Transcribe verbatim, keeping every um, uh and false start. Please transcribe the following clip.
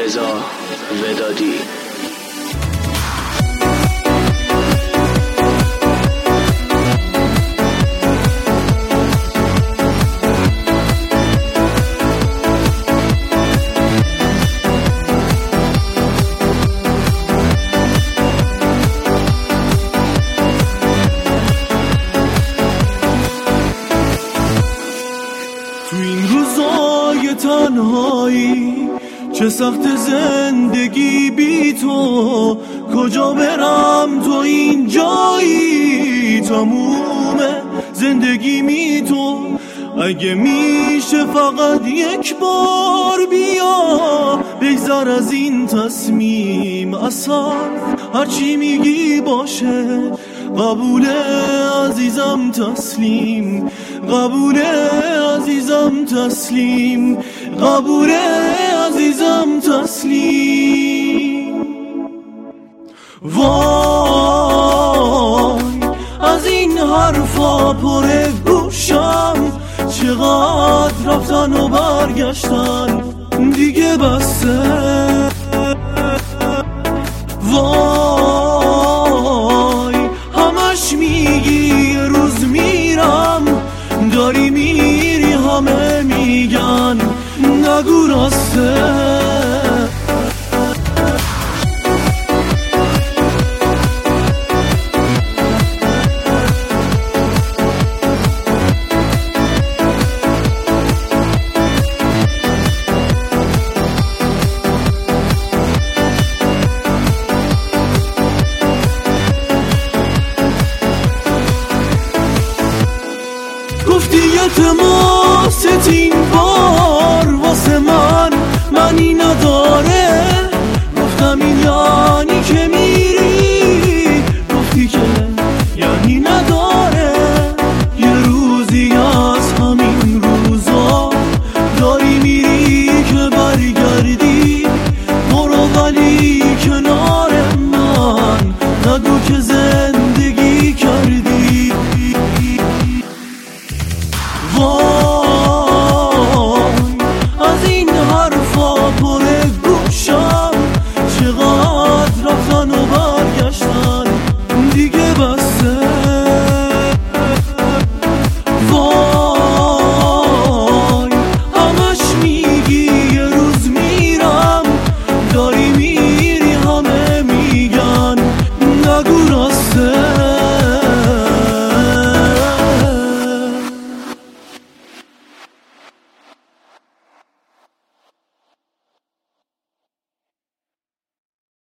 رضا ودادی. تو این روزای تنهایی چه سخت زندگی بی تو، کجا برم تو این جایی، تموم زندگی می تو. اگه میشه فقط یک بار بیا، بگذر از این تصمیم، اصلا هرچی میگی باشه، قبوله عزیزم تسلیم، قبوله عزیزم تسلیم، قبوله عزیزم تسلیم. وای از این حرفا پر گوشم، چقدر رفتن و برگشتن دیگه بسه. وای همش میگی یه روز میرم، داری میری همه میگن نگو راسته. گفتی التماست این بار واسه من معنی نداره،